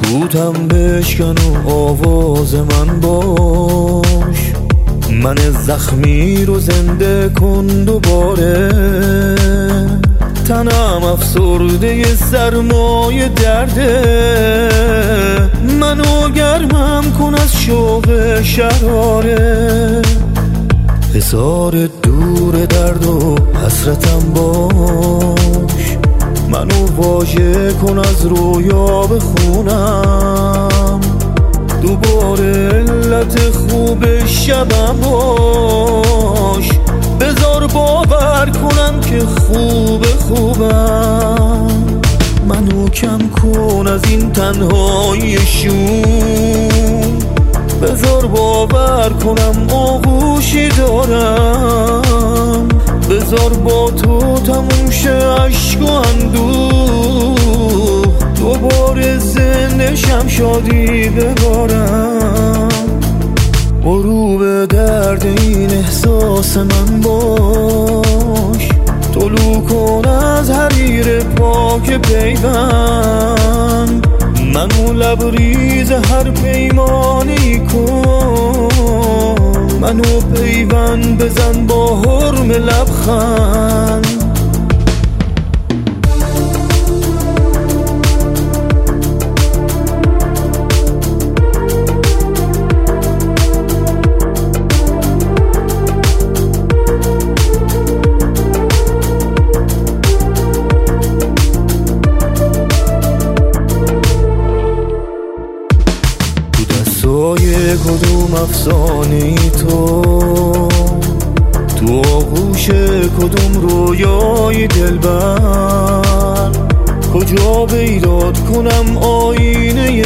سکوتم بشکن و آواز من باش، من زخمی رو زنده کن دوباره. تنم افسرده سرمای درده، منو گرمم کن از شوق شراره. حصار دور درد و حسرتم باش، منو واژه کن از رویا بخونم. دوباره علت خوب شبم باش، بذار باور کنم که خوبم. منو کم کن از این تنهاییشون، بذار باور کنم آغوشی دارم. بذار با تو تموم شه عشق و اندوه، دوباره زندشم شادی ببارم. غروب درد این احساس من باش، طلوع کن از حریر پاک پیوند. منو لبریز هر پیمانی کن، منو پیوند بزن با حرم لبخند. دستای کدوم افسانه ای تو آغوش کدوم رویای دلبر. کجا بیداد کنم آینه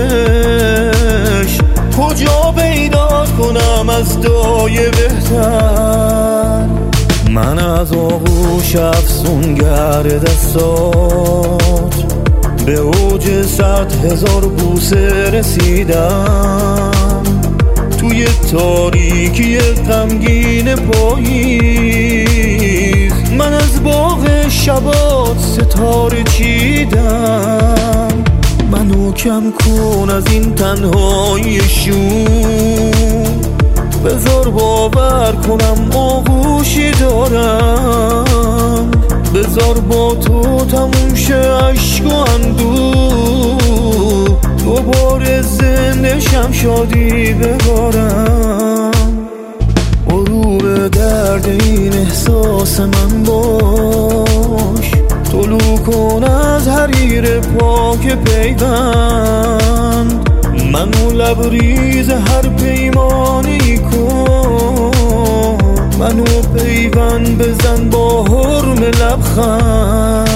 عشق، کجا بیداد کنم از دای بهتر. من از آغوش افسونگر دستات به اوج 100,000 بوسه رسیدم. توی تاریکی غمگین پاییز من از باغ شبات ستاره چیدم. منو کم کن از این تنهاییشون، بذار باور کنم آغوشی دارم. بذار با تو تموم شه عشق و اندوه، دوباره زندشم شادی ببارم. غروب درد این احساس من باش، طلوع کن از حریر پاک پیوند. منو لبریز هر پیمانی کن، منو پیوند بزن با حرم لبخند.